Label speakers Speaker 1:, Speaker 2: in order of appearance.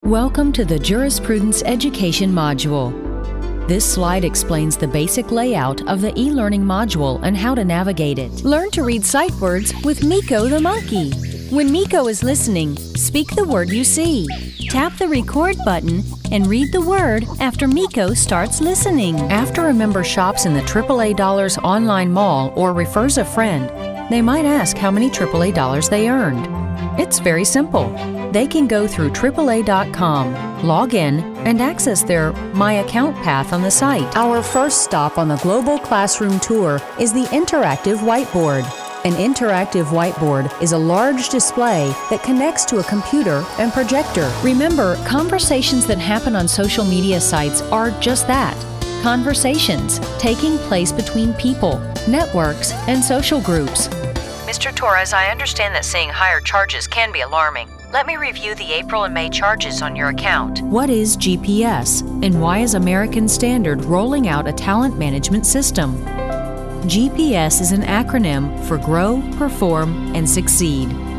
Speaker 1: Welcome to the Jurisprudence Education module. This slide explains the basic layout of the e-learning module and how to navigate it. Learn to read sight words with Miko the monkey. When Miko is listening, speak the word you see. Tap the record button and read the word after Miko starts listening. After a member shops in the AAA Dollars online mall or refers a friend, they might ask how many AAA dollars they earned. It's very simple. They can go through AAA.com, log in, and access their My Account path on the site. Our first stop on the Global Classroom Tour is the Interactive Whiteboard. An interactive whiteboard is a large display that connects to a computer and projector. Remember, conversations that happen on social media sites are just that. Conversations taking place between people, networks, and social groups.
Speaker 2: Mr. Torres, I understand that seeing higher charges can be alarming. Let me review the April and May charges on your account.
Speaker 1: What is GPS, and why is American Standard rolling out a talent management system? GPS is an acronym for Grow, Perform, and Succeed.